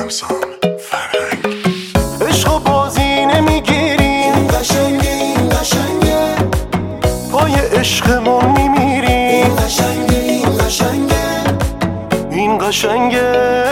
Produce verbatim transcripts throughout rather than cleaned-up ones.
عشق بازی نمیگیریم، این قشنگه این قشنگه پای عشقمون میمیریم، این قشنگه این قشنگه این قشنگه.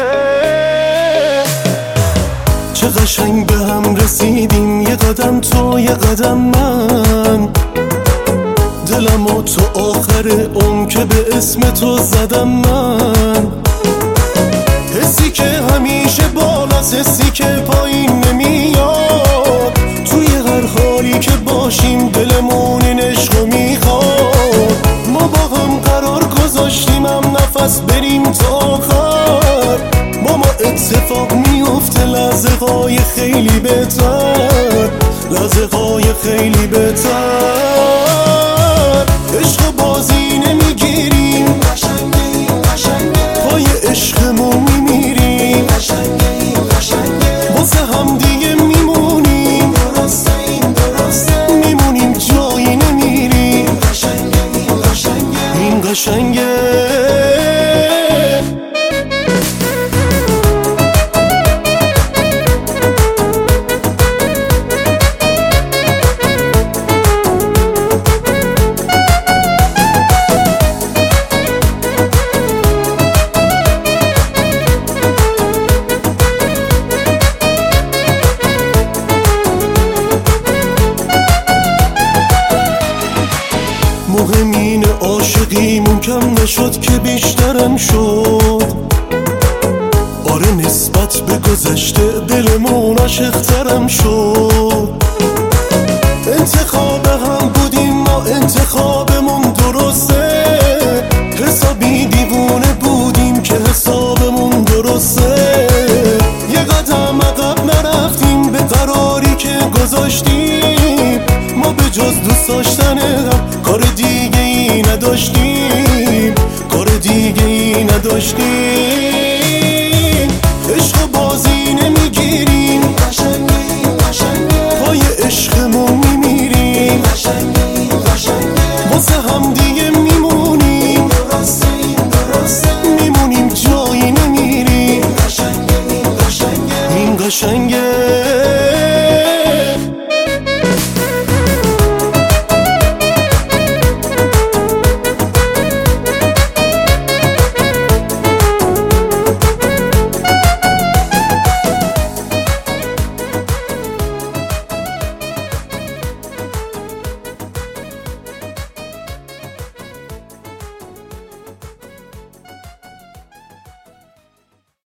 چه قشنگ به هم رسیدیم، یه قدم تو یه قدم من، دلم و تو آخر اون که به اسم تو زدم من. حسی که همیشه بالاست، حسی که پایین نمیاد، توی هر حالی که باشیم دلمون این عشقو میخواد. ما با هم قرار گذاشتیم هم نفس بریم تا آخر، با ما اتفاق میفته لحظه های خیلی بهتر، لحظه های خیلی بهتر. عشق بازی نمیگیریم، این قشنگه این قشنگه پای عشقمون میمیریم، قشنگه این قشنگه واسه هم دیگه میمونیم، درسته این درسته میمونیم جایی نمیریم، این قشنگه این قشنگه این قشنگه. مهم اینه عاشقیمون کم نشد که بیشترم شد، آره نسبت به گذشته دلمون عاشق‌ترم شد. انتخاب هم بودیم ما، انتخابمون درسته، حسابی دیوونه بودیم که حسابمون درسته. یه قدم عقب نرفتیم به قراری که گذاشتیم، ما به جز دوست داشتن هم کار دیگه ای نداشتیم، کار دیگه ای نداشتیم. عشق بازی نمیگیریم، قشنگه این قشنگه پای عشقمون میمیریم، این قشنگه این قشنگه واسه هم دیگه میمونیم، درسته این درسته میمونیم جایی نمیریم، این قشنگه این قشنگه این قشنگه.